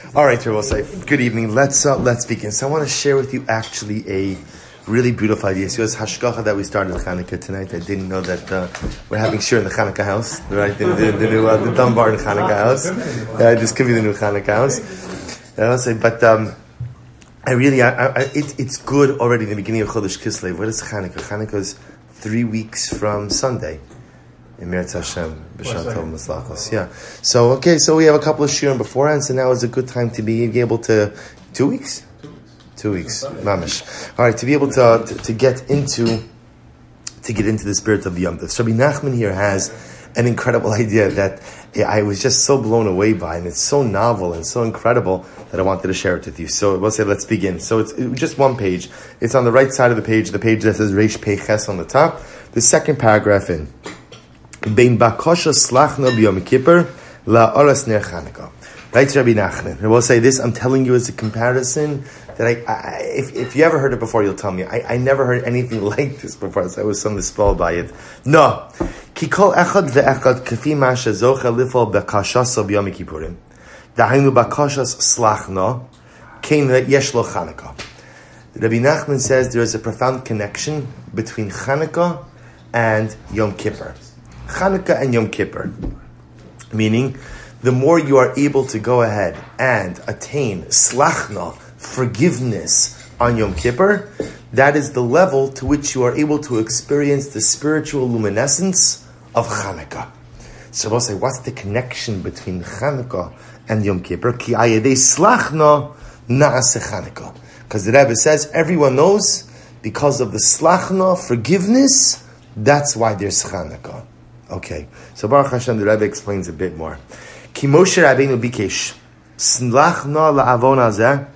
All right, Rabbi, good evening. Let's begin. So I want to share with you actually a really beautiful idea. So it's Hashgacha that we started Chanukah tonight. I didn't know that we're having shir in the Chanukah house, right? The new the Dunbar in the Chanukah house. This could be the new Chanukah house. I'll say, but it's good already in the beginning of Chodesh Kislev. What is Chanukah? Chanukah is 3 weeks from Sunday. Emeretz Hashem, B'Shem Tov Maslachos. Yeah. So we have a couple of shiurim beforehand, so now is a good time to be able to 2 weeks? 2 weeks. Mamish. All right, to be able to get into the spirit of the Yom Tov. So Rabbi Nachman here has an incredible idea that I was just so blown away by, and it's so novel and so incredible that I wanted to share it with you. So we'll say, let's begin. So it's just one page. It's on the right side of the page that says Reish Pei Ches on the top. The second paragraph in. Bein bakosha slachna b'yom kippur la'oras ner Chanukah. Right, Rabbi Nachman. I will say this. I'm telling you as a comparison that if you ever heard it before, you'll tell me. I never heard anything like this before, so I was somewhat spelled by it. No, ki kol echad ve'echad kafi ma shezocha lifol bakashasa b'yom kippurim. Dahainu bakashas slachna kein yesh lo Chanukah. Rabbi Nachman says there is a profound connection between Chanukah and Yom Kippur. Chanukah and Yom Kippur. Meaning, the more you are able to go ahead and attain slachna, forgiveness on Yom Kippur, that is the level to which you are able to experience the spiritual luminescence of Chanukah. So we'll say, what's the connection between Chanukah and Yom Kippur? Ki ayedei slachna na'aseh Chanukah. Because the Rebbe says, everyone knows, because of the slachna, forgiveness, that's why there's Chanukah. Okay, so Baruch Hashem, the Rebbe explains a bit more. Ki Moshe Rabbeinu bikesh slachna la'avon hazeh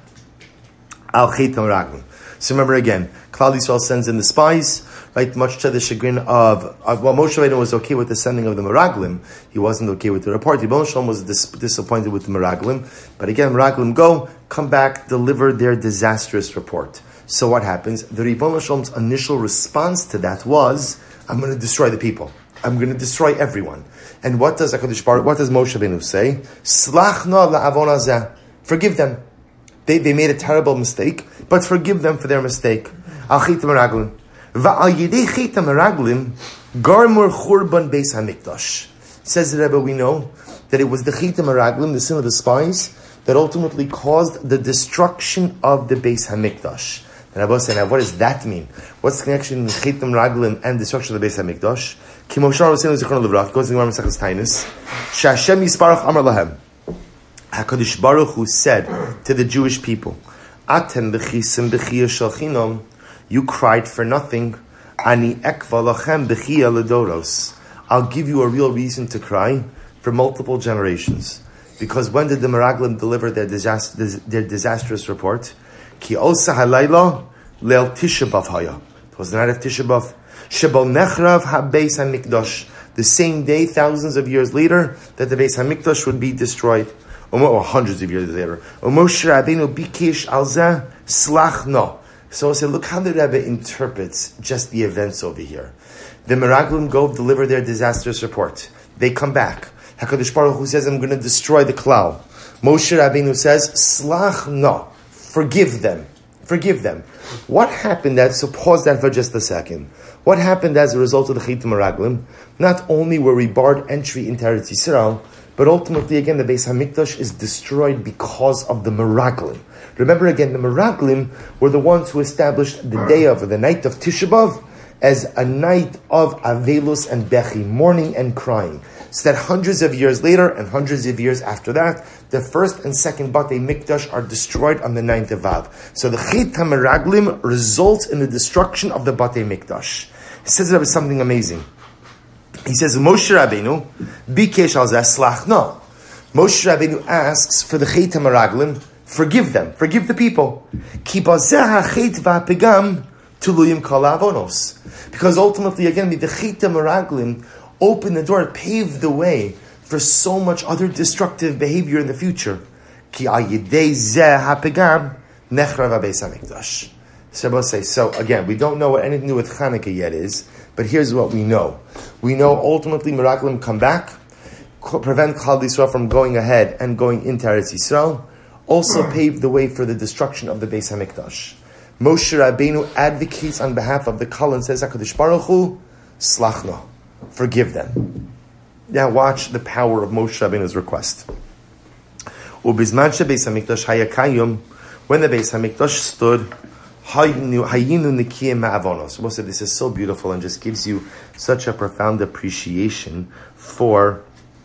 al chet meraglim. So remember again, Klal Yisrael sends in the spies, right? Much to the chagrin of Moshe Rabbeinu was okay with the sending of the meraglim. He wasn't okay with the report. Yibon Shalom was disappointed with the meraglim. But again, meraglim come back, deliver their disastrous report. So what happens? The Yibon Shalom's initial response to that was, I'm going to destroy the people. I'm going to destroy everyone. And what does Moshe Rabbeinu say? Slachna la'avon hazeh. Forgive them. They made a terrible mistake, but forgive them for their mistake. Al chet meraglim. Va'al yedei chet meraglim garmur churban beis hamikdash. Says the Rebbe, we know that it was the chet meraglim, the sin of the spies, that ultimately caused the destruction of the Beis Hamikdash. And Rabbi said, now what does that mean? What's the connection between chet meraglim and destruction of the Beis Hamikdash? Ki Moshe Rabbeinu zichron levrach goes in the Gemara Maseches Tainus. Shashem Yisparach Amar Lahem. HaKadosh Baruch Hu said to the Jewish people, Atem b'chisim b'chiyah shel chinam. You cried for nothing. Ani ekva lachem b'chiyah ledoros. I'll give you a real reason to cry for multiple generations. Because when did the meraglim deliver their disastrous report? Ki osa halayla leil Tisha B'av haya. It was the night of Tisha B'av. Shebal nechrav ha-Beis HaMikdash. The same day, thousands of years later, that the Beis HaMikdash would be destroyed. Or hundreds of years later. Moshe Rabbeinu bikesh al zeh slachna. So I said, look how the Rebbe interprets just the events over here. The meraglim go deliver their disastrous report. They come back. HaKadosh Baruch Hu says, I'm going to destroy the klal. Moshe Rabbeinu says, slachna. Forgive them. Forgive them. What happened so pause that for just a second. What happened as a result of the chet meraglim? Not only were we barred entry into Eretz Yisrael, but ultimately again the Beis Hamikdash is destroyed because of the meraglim. Remember again, the meraglim were the ones who established the day of, or the night of Tisha B'av, as a night of avelus and bechi, mourning and crying. So that hundreds of years later and hundreds of years after that, the first and second Batei Mikdash are destroyed on the 9th of Av. So the Chet HaMeraglim results in the destruction of the Batei Mikdash. He says there was something amazing. He says, Moshe Rabbeinu, bikesh al zeh slachna. Moshe Rabbeinu asks for the Chet HaMeraglim, forgive them, forgive the people. Ki bazeh ha-chet v'ha-pegam tuluyim kol avonos. Because ultimately, again, the Chet HaMeraglim opened the door, paved the way for so much other destructive behavior in the future. Ki al yedei zeh ha-pegam nechrav ha-Beis HaMikdash. So again, we don't know what anything to do with Chanukah yet is, but here's what we know. We know ultimately meraglim come back, prevent Klal Yisrael from going ahead and going into Eretz Yisrael. also paved the way for the destruction of the Beis HaMikdash. Moshe Rabbeinu advocates on behalf of the Kol and says, HaKadosh Baruch Hu, slachna, forgive them. Now watch the power of Moshe Rabbeinu's request. Ubizman sheBeis HaMikdash hayakayim, when the Beis HaMikdash stood, hayinu nikiyim ma'avonos. We'll say this is so beautiful and just gives you such a profound appreciation for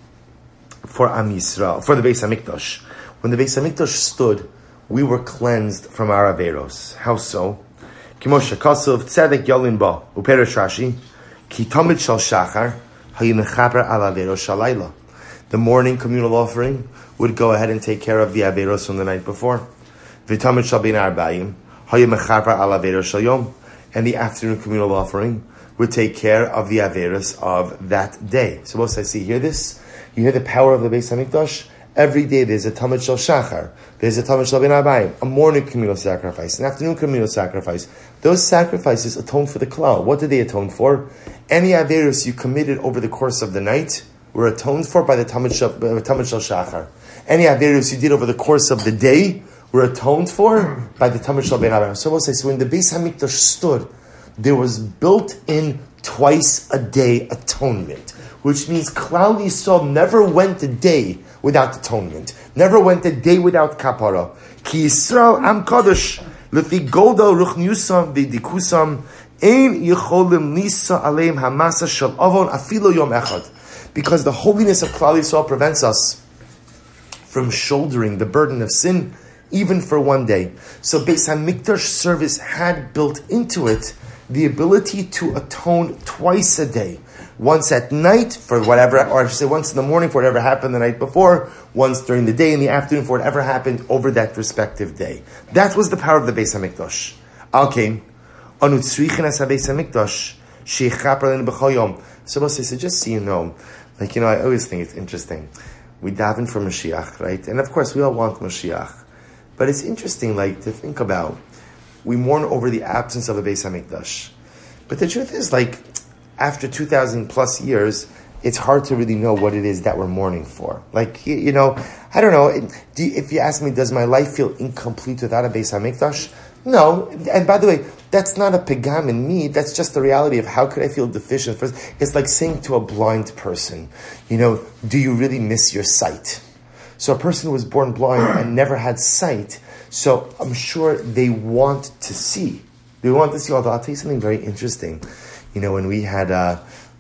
Am Yisrael, for the Beis HaMikdash. When the Beis HaMikdash stood, we were cleansed from our averos. How so? Kimosha Kosov Tzedek Yolin Ba Uperesh Rashi Ki Tamid Shal Shachar Hayu Mechaper Al Averos Shalayla. The morning communal offering would go ahead and take care of the averos from the night before. V'Tamid Shal Bein Arbayim Hayu Mechaper Al Averos Shalyom. And the afternoon communal offering would take care of the averos of that day. So what I see, hear this? You hear the power of the Beis HaMikdash? Every day there's a Tamid Shal Shachar, there's a Tamid Shal Bein Arbayim, a morning communal sacrifice, an afternoon communal sacrifice. Those sacrifices atone for the klal. What did they atone for? Any averos you committed over the course of the night were atoned for by the Tamid Shal Shachar. Any averos you did over the course of the day were atoned for by the Tamid Shal Bein Arbayim. So we'll say, so when the Beis HaMikdash stood, there was built in twice a day atonement, which means Klal Yisrael never went a day without atonement, never went a day without kapara. Ki Yisrael am kadosh lefi golda ruchniusam v'dikusam ein yicholim nisa aleim hamasa shel avon afilo yom echad. Because the holiness of Klal Yisrael prevents us from shouldering the burden of sin even for one day. So Beis HaMikdash service had built into it the ability to atone twice a day. Once at night for whatever, or I should say once in the morning for whatever happened the night before, once during the day in the afternoon for whatever happened over that respective day. That was the power of the Beis HaMikdash. Okay. So just so you know, I always think it's interesting. We daven for Mashiach, right? And of course we all want Mashiach. But it's interesting, to think about, we mourn over the absence of the Beis HaMikdash. But the truth is, after 2,000 plus years, it's hard to really know what it is that we're mourning for. I don't know. If you ask me, does my life feel incomplete without a Beis HaMikdash? No. And by the way, that's not a pegam in me. That's just the reality of how could I feel deficient. It's like saying to a blind person, do you really miss your sight? So a person who was born blind and never had sight, so I'm sure they want to see. They want to see. Although I'll tell you something very interesting. When we had the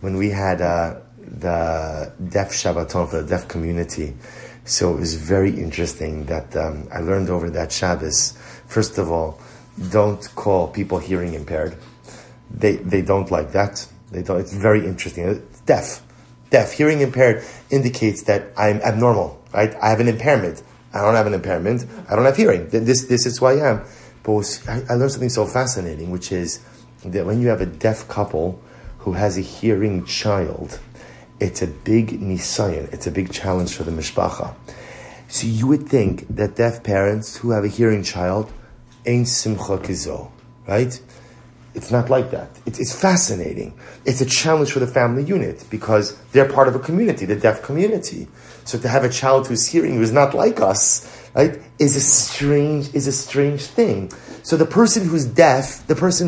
deaf Shabbaton for the deaf community, so it was very interesting that I learned over that Shabbos. First of all, don't call people hearing impaired. They don't like that. They don't. It's very interesting. Deaf, hearing impaired indicates that I'm abnormal. Right? I have an impairment. I don't have an impairment. I don't have hearing. This is who I am. But I learned something so fascinating, which is that when you have a deaf couple who has a hearing child, it's a big nisayon. It's a big challenge for the mishpacha. So you would think that deaf parents who have a hearing child ain't simcha kizo, right? It's not like that. It's fascinating. It's a challenge for the family unit because they're part of a community, the deaf community. So to have a child who's hearing, who's not like us, right, is a strange thing. So the person who's deaf,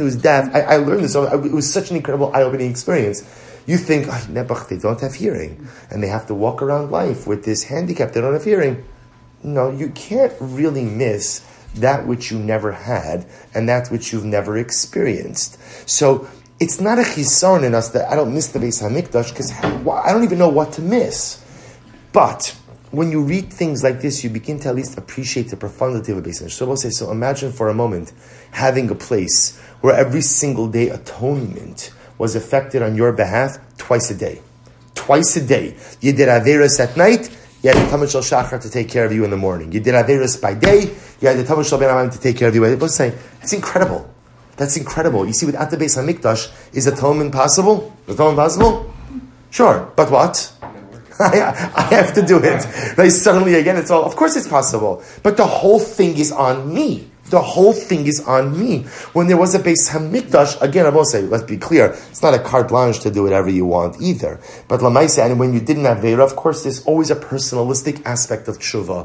I learned this. It was such an incredible eye-opening experience. You think, Nebuch, they don't have hearing, and they have to walk around life with this handicap. They don't have hearing. No, you can't really miss that which you never had, and that which you've never experienced. So it's not a chisaron in us that I don't miss the Beis HaMikdash, because I don't even know what to miss. But when you read things like this, you begin to at least appreciate the profundity of a Beis HaMikdash. So imagine for a moment having a place where every single day atonement was effected on your behalf twice a day. Twice a day. You did Averos at night, you had the Tamid Shal Shachar to take care of you in the morning. You did Averos by day, you had the Tamid Shal Bein Arbayim to take care of you. I was saying, that's incredible. That's incredible. You see, without the Beis HaMikdash, is atonement possible? Is atonement possible? Sure. But what? I have to do it. Like suddenly again, it's all, of course it's possible. But the whole thing is on me. The whole thing is on me. When there was a Beis HaMikdash, again, I will say, let's be clear, it's not a carte blanche to do whatever you want either. But Lamaisa, and when you didn't have Veira, of course, there's always a personalistic aspect of tshuva.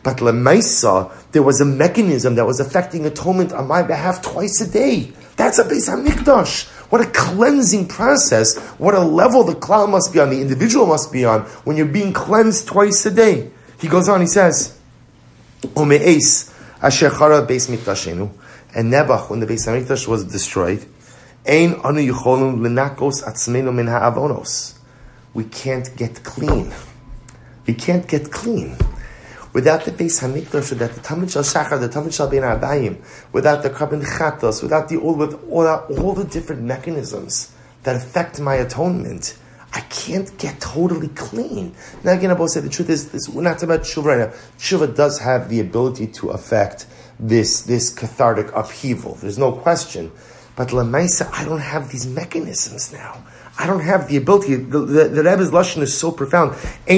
But Lemaisa, there was a mechanism that was affecting atonement on my behalf twice a day. That's a Beis HaMikdash. What a cleansing process. What a level the klal must be on, the individual must be on, when you're being cleansed twice a day. He goes on, he says, Ome'es asher chara Beis Mikdashenu, and Nebuch, when the Beis HaMikdash was destroyed, Ein anu yicholim lenakos atzmeinu min ha'avonos. We can't get clean. We can't get clean. Without the Beis HaMikdash, without the Tamid Shel Shachar, the Tamid Shel Bein Arbayim, without the Karban Chatos, without all the different mechanisms that affect my atonement, I can't get totally clean. Now again, Abba said the truth is, we're not talking about tshuva right now. Tshuva does have the ability to affect this cathartic upheaval. There's no question. But Lamaisa, I don't have these mechanisms now. I don't have the ability. The Rebbe's lashon is so profound.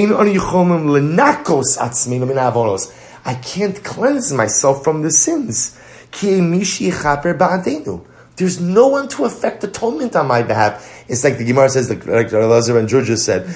I can't cleanse myself from the sins. There's no one to affect atonement on my behalf. It's like the Gemara says, like Elazar and Georgia said,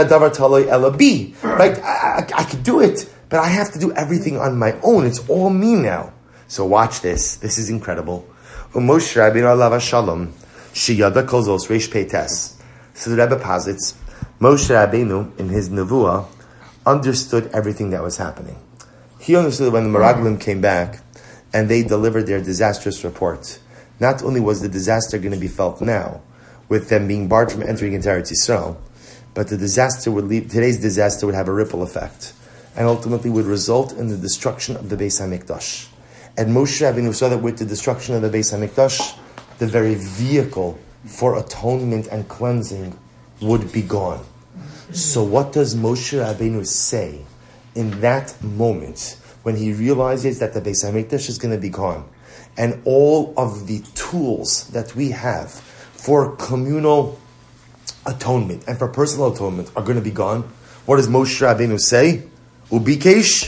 right? I could do it, but I have to do everything on my own. It's all me now. So watch this. This is incredible. Moshe Rabbeinu alav shalom sheyada kol zos reish peites. So the Rebbe posits, Moshe Rabbeinu, in his nevuah, understood everything that was happening. He understood when the Meraglim came back and they delivered their disastrous report. Not only was the disaster going to be felt now, with them being barred from entering into Eretz Yisrael, but the disaster today's disaster would have a ripple effect, and ultimately would result in the destruction of the Beis HaMikdash. And Moshe Rabbeinu saw that with the destruction of the Beis HaMikdash, the very vehicle for atonement and cleansing would be gone. So what does Moshe Rabbeinu say in that moment when he realizes that the Beis HaMikdash is going to be gone and all of the tools that we have for communal atonement and for personal atonement are going to be gone? What does Moshe Rabbeinu say? Ubikesh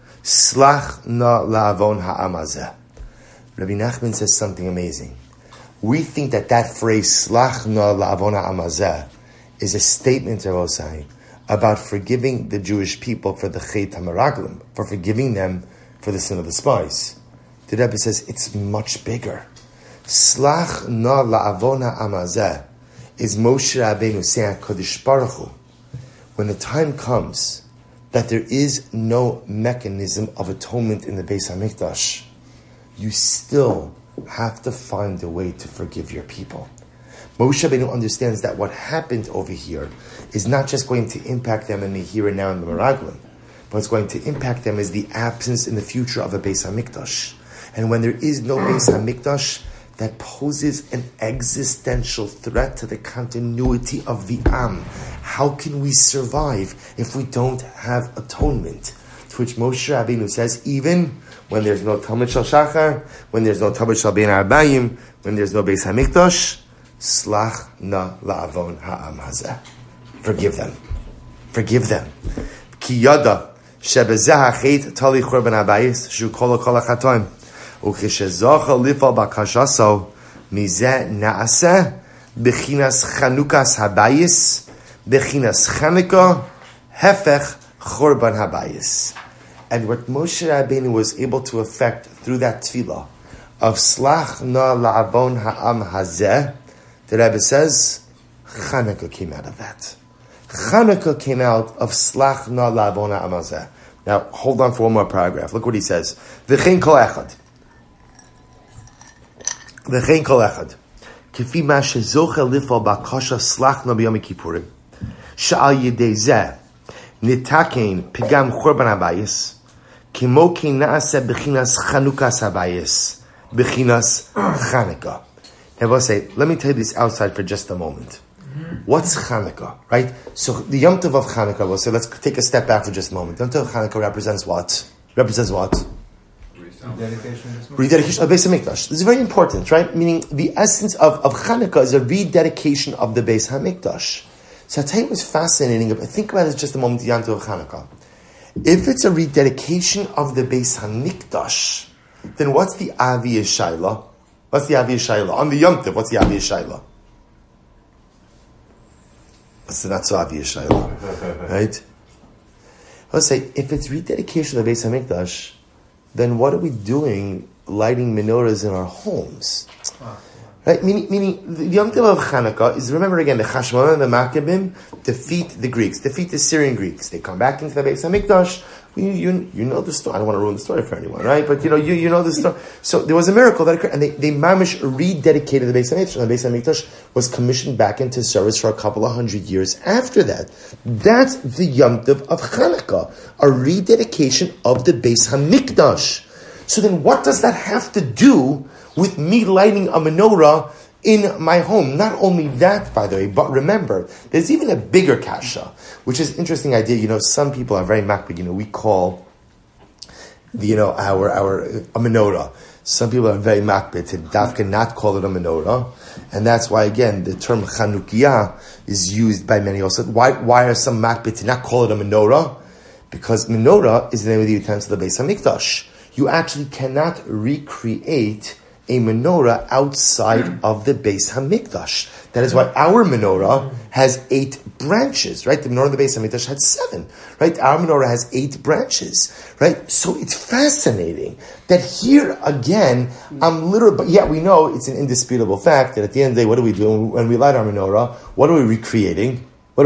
slach na la'avon ha'am hazeh. Rabbi Nachman says something amazing. We think that phrase, Slach na la'avon ha'am hazeh, is a statement, Rabosai, about forgiving the Jewish people for the Chet HaMeraglim, for forgiving them for the sin of the spies. The Rebbe says it's much bigger. Slach na la'avon ha'am hazeh is Moshe Rabbeinu saying, Kodesh Baruch Hu, when the time comes that there is no mechanism of atonement in the Beis HaMikdash, you still have to find a way to forgive your people. Moshe Rabbeinu understands that what happened over here is not just going to impact them in the here and now in the Meraglim, but it's going to impact them as the absence in the future of a Beis HaMikdash. And when there is no Beis HaMikdash, that poses an existential threat to the continuity of the Am. How can we survive if we don't have atonement? To which Moshe Rabbeinu says, even when there's no Talmud Shel Shachar, when there's no Talmud Shel Bein Arbayim, when there's no Beis HaMikdash, Slach na la'avon ha'am hazeh. Forgive them. Forgive them. Ki yada shebezeh ha'chet tali churban habayis shu kol ha'chatoim. Ukhishezocha lifal bakashaso mizeh na'aseh bechinas chanukas habayis bechinas Chanukah hefech churban habayis. And what Moshe Rabbeinu was able to effect through that tefillah of Slach na la'avon ha'am hazeh, the Rebbe says, Chanukah came out of that. Chanukah came out of Slach na la'avon ha'am hazeh. Now, hold on for one more paragraph. Look what he says. V'chein kol echad. V'chein kol echad. Kifi ma shezoche lifal bakasha Slach na b'yom kippurim. Sha'al yedei zeh. Nitakein pigam churban habayis. Kimo ki na'aseh bechinas chanukas habayis. Bechinas Chanukah. Now we'll say, let me tell you this outside for just a moment. What's Chanukah, right? So the Yom Tov of Chanukah, we'll say, let's take a step back for just a moment. Yom Tov of Chanukah represents what? Represents what? Rededication of Beis HaMikdash. This is very important, right? Meaning the essence of Chanukah is a rededication of the Beis HaMikdash. So I'll tell you what's fascinating. Think about it just a moment, the Yom Tov of Chanukah. If it's a rededication of the Beis HaMikdash, then what's the Avi Yeshayla? What's the Avi Yeshayla? On the Yom Tov, what's the Avi Yeshayla? What's the not so Avi Yeshayla? Right? Let's say, if it's rededication of the Beis HaMikdash, then what are we doing lighting menorahs in our homes? Right? Meaning the Yom Tov of Chanukah is, remember again, the Chashmonaim and the Maccabim defeat the Greeks, defeat the Syrian Greeks. They come back into the Beis HaMikdash. You know the story. I don't want to ruin the story for anyone, right? But you know the story. So there was a miracle that occurred, and they mamish rededicated the Beis HaMikdash, and the Beis HaMikdash was commissioned back into service for a couple of hundred years after that. That's the Yom Tov of Chanukah, a rededication of the Beis HaMikdash. So then what does that have to do with me lighting a menorah in my home? Not only that, by the way, but remember, there's even a bigger kasha, which is an interesting idea. Some people are very makbid. We call, our a menorah. Some people are very makbid to dafka not call it a menorah, and that's why again the term Chanukiah is used by many also. Why are some makbid to not call it a menorah? Because menorah is the name of the utensil of the Beis HaMikdash. You actually cannot recreate a menorah outside of the Beis HaMikdash. That is why our menorah has 8 branches, right? The menorah of the Beis HaMikdash had 7, right? Our menorah has 8 branches, right? So it's fascinating that here again, but yet we know it's an indisputable fact that at the end of the day, what do we do when we light our menorah? What are we recreating?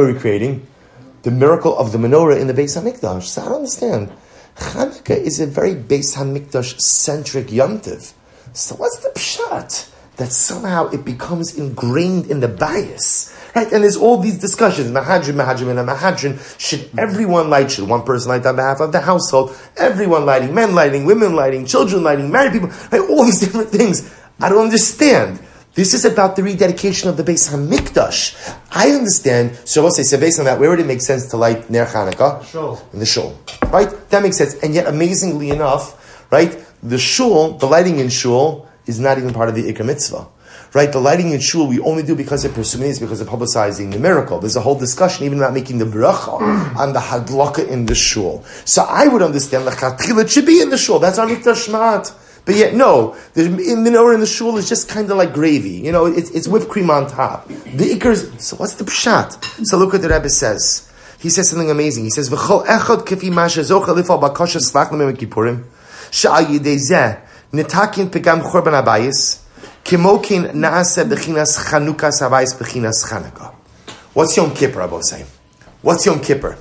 The miracle of the menorah in the Beis HaMikdash. So I don't understand. Chanukah is a very Beis HaMikdash-centric Yom Tov. So what's the pshat? That somehow it becomes ingrained in the bias, right? And there's all these discussions, Mahadrin, should everyone light, should one person light on behalf of the household, everyone lighting, men lighting, women lighting, children lighting, married people, right? All these different things. I don't understand. This is about the rededication of the Beis HaMikdash. I understand, so we'll say, based on that, where would it make sense to light Ner Chanukah? In the shul. Right? That makes sense. And yet, amazingly enough, right, the shul, the lighting in shul, is not even part of the Ikar Mitzvah. Right? The lighting in shul, we only do because of pursuing, because of publicizing the miracle. There's a whole discussion even about making the bracha on the hadlaka in the shul. So I would understand, it should be in the shul. That's our Mikdash Shmat. But yet, no, the menorah in the shul is just kind of like gravy. It's whipped cream on top. The ikars, so what's the pshat? So look what the Rebbe says. He says something amazing. He says, V'chol echad kefi masha zocha lifal bakasha slach l'mem kippurim, sha'al yidei zeh, netakin pegam chorban abayis, kimokin naaseh bechinas chanukas abayis bechinas chanukah. What's Yom Kippur, Rabbi say? What's Yom Kippur?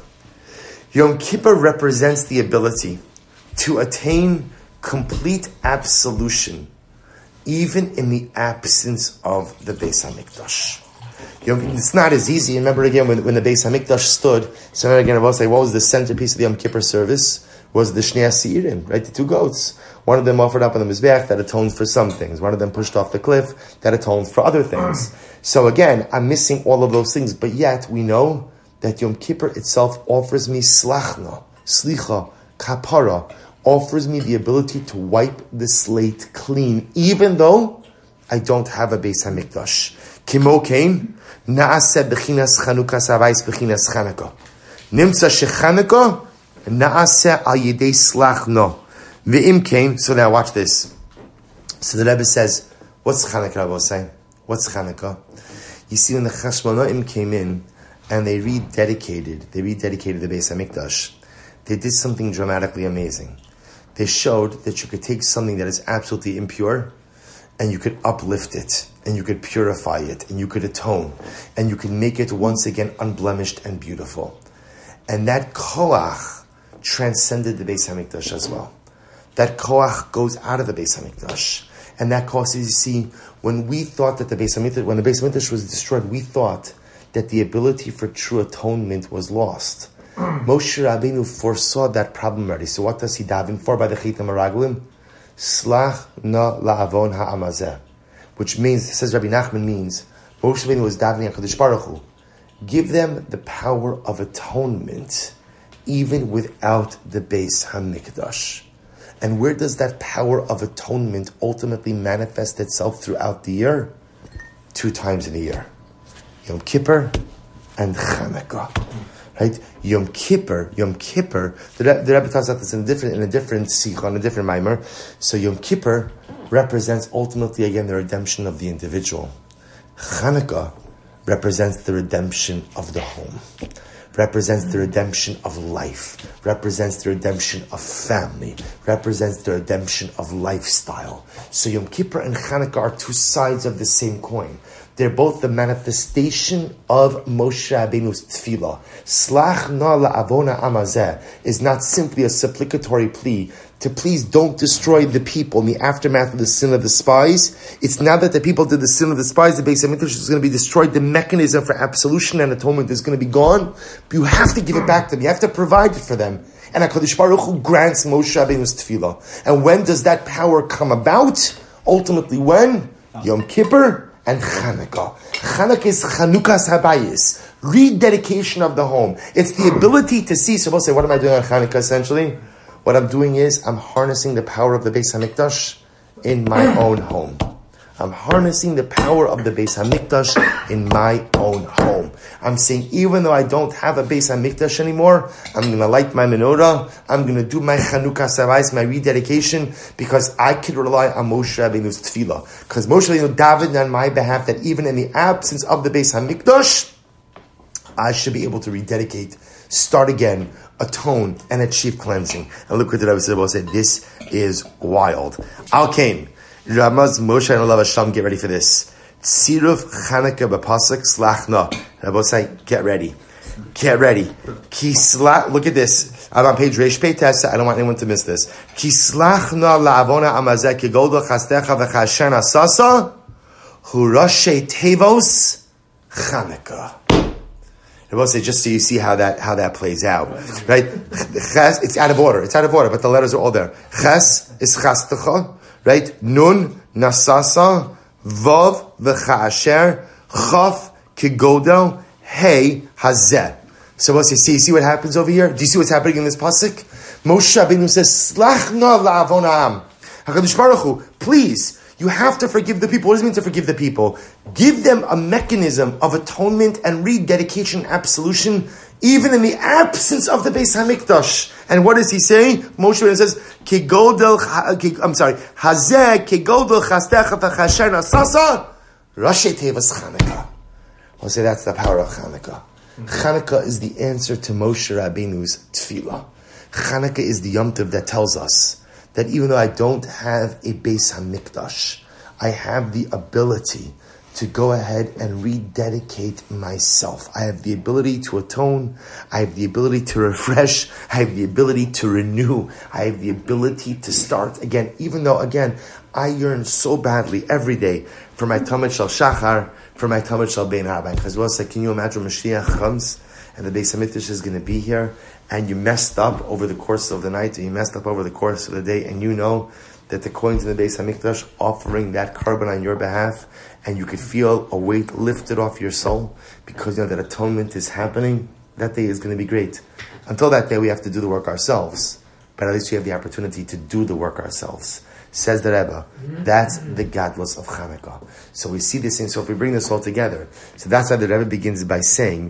Yom Kippur represents the ability to attain complete absolution, even in the absence of the Beis HaMikdash. It's not as easy. Remember again, when the Beis HaMikdash stood, so again I will say, what was the centerpiece of the Yom Kippur service? Was the Shnei Seirim, right? The 2 goats. One of them offered up on the Mizbeach, that atones for some things. One of them pushed off the cliff, that atones for other things. So again, I'm missing all of those things, but yet we know that Yom Kippur itself offers me slachna, slicha, kapara, offers me the ability to wipe the slate clean, even though I don't have a Beis HaMikdash. Kimo kain, naaseh bechinas chanukas abayis bechinas chanukah. Nimtza shechanukah, naaseh al yedei slachno. Ve'im kain, so now watch this. So the Rebbe says, what's Chanukah, Rabbi say? What's Chanukah? You see, when the Chashmonaim came in, and they rededicated the Beis HaMikdash, they did something dramatically amazing. They showed that you could take something that is absolutely impure and you could uplift it and you could purify it and you could atone and you could make it once again unblemished and beautiful. And that koach transcended the Beis HaMikdash as well. That koach goes out of the Beis HaMikdash. And that koach, you see, when we thought that when the Beis HaMikdash was destroyed, we thought that the ability for true atonement was lost. Moshe Rabbeinu foresaw that problem already. So what does he daven for by the Chitam Araglim? Slach na la'avon ha'amazeh. Which means, says Rabbi Nachman, means, Moshe Rabbeinu was davening HaKadosh Baruch Hu. Give them the power of atonement, even without the Beis HaMikdash. And where does that power of atonement ultimately manifest itself throughout the year? 2 times in a year. Yom Kippur and Chanukah. Right? Yom Kippur, the Rebbe talks about this in a different sikha, in a different mimer. So Yom Kippur represents ultimately again the redemption of the individual. Chanukah represents the redemption of the home. represents the redemption of life, represents the redemption of family, represents the redemption of lifestyle. So Yom Kippur and Chanukah are two sides of the same coin. They're both the manifestation of Moshe Rabbeinu's tefillah. Slach na la'avona amazeh is not simply a supplicatory plea to please don't destroy the people in the aftermath of the sin of the spies. It's now that the people did the sin of the spies, the Beis HaMikdash is going to be destroyed. The mechanism for absolution and atonement is going to be gone. But you have to give it back to them. You have to provide it for them. And HaKadosh Baruch Hu grants Moshe Rabbeinu's tefillah. And when does that power come about? Ultimately, when? Yom Kippur and Chanukah. Chanukah is Chanukas Habayis, rededication of the home. It's the ability to see. So we'll say, what am I doing on Chanukah essentially? What I'm doing is I'm harnessing the power of the Beis HaMikdash in my own home. I'm harnessing the power of the Beis HaMikdash in my own home. I'm saying, even though I don't have a Beis HaMikdash anymore, I'm going to light my menorah, I'm going to do my Chanukah Savais, my rededication, because I can rely on Moshe Rabbeinu's tefillah. Because Moshe Rabbeinu davened on my behalf that even in the absence of the Beis HaMikdash, I should be able to rededicate, start again, atone, and achieve cleansing. And look what the Rebbe said. This is wild. Al-Kain. Ramaz Moshe and Olav Hashem, get ready for this. Tziruf Chanukah b'pasuk slachna. Rabbi say, get ready. Get ready. Look at this. I'm on page Reish Pei Tessa. I don't want anyone to miss this. Ki slachna la'avona amazeh kigoldo chastecha v'chashen asasa hu rashi tevos Chanukah. Rabbi say, just so you see how that plays out, right? Ches, it's out of order, but the letters are all there. Ches is chastecha. Right? Nun, Nasasa, Vav, V'cha'asher, Chaf, Kigodel, Hey, Hazeh. So what's you see what happens over here? Do you see what's happening in this pasuk? Moshe Rabbeinu says, Slachna la'avon ha'am. HaKadosh Baruch Hu, please, you have to forgive the people. What does it mean to forgive the people? Give them a mechanism of atonement and rededication, absolution, even in the absence of the Beis HaMikdash. And what does he say? Moshe Rabbeinu says, Hazeh kigodel chastecha v'chasher nasasa rashi tevos Chanukah. I'll say that's the power of Chanukah. Chanukah is the answer to Moshe Rabbeinu's tefillah. Chanukah is the Yom Tov that tells us that even though I don't have a Beis HaMikdash, I have the ability to go ahead and rededicate myself. I have the ability to atone. I have the ability to refresh. I have the ability to renew. I have the ability to start again, even though, again, I yearn so badly every day for my Talmud Shal Shachar, for my Talmud Shal Bein Ha'arbaim. Because well, can you imagine Mashiach comes and the Beis HaMikdash is going to be here, and you messed up over the course of the night, or you messed up over the course of the day, and you know that the coins in the Beis HaMikdash offering that carbon on your behalf, and you could feel a weight lifted off your soul because you know that atonement is happening, that day is going to be great. Until that day, we have to do the work ourselves. But at least we have the opportunity to do the work ourselves. Says the Rebbe, that's the gadlus of Chanukah. So we see this in, so if we bring this all together, so that's why the Rebbe begins by saying,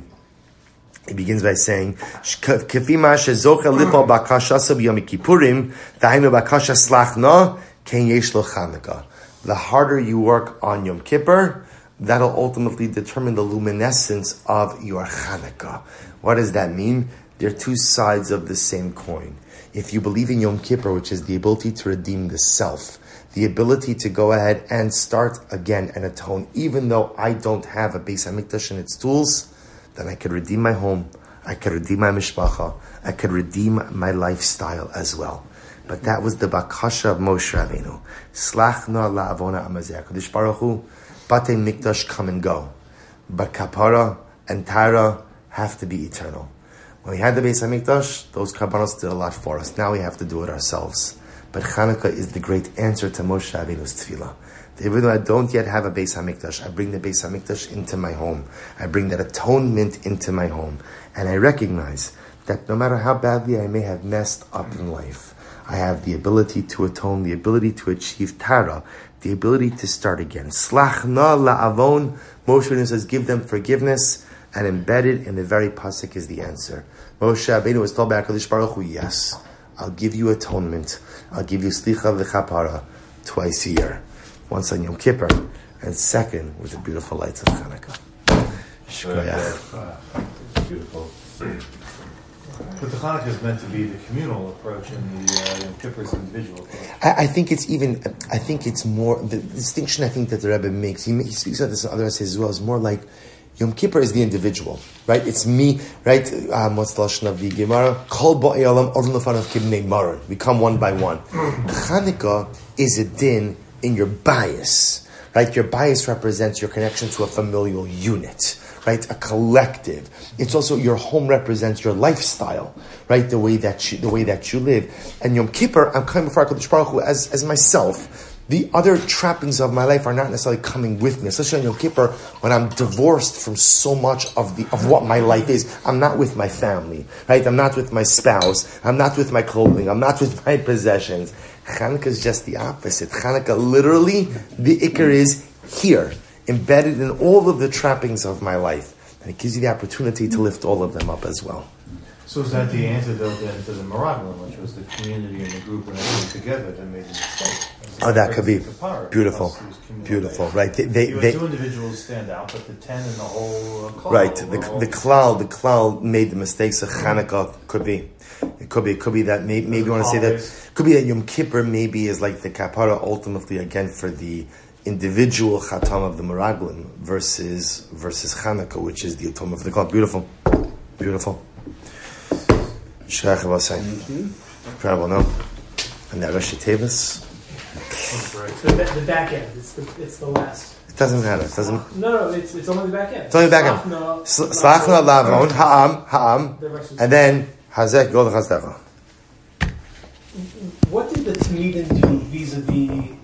Kefima shezocha lipo bakashasa b'yom kippurim, dainu bakasha slachna, ken yesh lo Chanukah. The harder you work on Yom Kippur, that'll ultimately determine the luminescence of your Chanukah. What does that mean? They're two sides of the same coin. If you believe in Yom Kippur, which is the ability to redeem the self, the ability to go ahead and start again and atone, even though I don't have a Beis HaMikdash and its tools, then I could redeem my home, I could redeem my mishpacha, I could redeem my lifestyle as well. But that was the bakasha of Moshe Rabbeinu. Slachna la'avona amazeh. HaKadosh Baruch Hu, Batei Mikdash come and go, but kapara and tara have to be eternal. When we had the Beis HaMikdash, those karbanos did a lot for us. Now we have to do it ourselves. But Chanukah is the great answer to Moshe Rabbeinu's tefillah. Even though I don't yet have a Beis HaMikdash, I bring the Beis HaMikdash into my home. I bring that atonement into my home. And I recognize that no matter how badly I may have messed up in life, I have the ability to atone, the ability to achieve tara, the ability to start again. Slachna la'avon, Moshe Rabbeinu says, give them forgiveness, and embedded in the very pasuk is the answer. Moshe Rabbeinu was told by HaKadosh Baruch Hu, yes, I'll give you atonement, I'll give you slicha v'chapara twice a year. Once on Yom Kippur, and second with the beautiful lights of Chanukah. Shkoyach. Beautiful. But the Hanukkah is meant to be the communal approach, and the Yom Kippur is the individual approach. I think it's more, the distinction I think that the Rebbe makes, he speaks about this in other essays as well, is more like Yom Kippur is the individual, right? It's me, right? What's the Lashon of the Gemara? Kol ba'ei olam odin lefanav kibnei maron. We come one by one. Chanukah is a din in your bias, right? Your bias represents your connection to a familial unit, right? A collective. It's also your home represents your lifestyle, right? The way that you live. And Yom Kippur, I'm coming before HaKadosh Baruch Hu as myself. The other trappings of my life are not necessarily coming with me, especially on Yom Kippur when I'm divorced from so much of what my life is. I'm not with my family, right? I'm not with my spouse. I'm not with my clothing. I'm not with my possessions. Chanukah is just the opposite. Chanukah, literally, the ikar is here, embedded in all of the trappings of my life. And it gives you the opportunity to lift all of them up as well. So is that the antidote then to the Meraglim, which was the community and the group when they came together that made the mistake? Oh, that could be beautiful, beautiful, right? They two individuals stand out, but the 10 and the whole klal. Right, the klal made the mistakes. So Chanukah could be that. Maybe you want to say that. Could be that Yom Kippur maybe is like the kapara ultimately again for the individual chatam of the Meraglim versus Chanukah, which is the atom of the klal. Beautiful. Incredible, no? And that Rashi Tevis. The back end. It's the last. It doesn't matter. It doesn't. No. It's only the back end. It's only the back end. Slachna lavon ha'am, and then hazek gol chazdecha. What did the Talmidim do vis-a-vis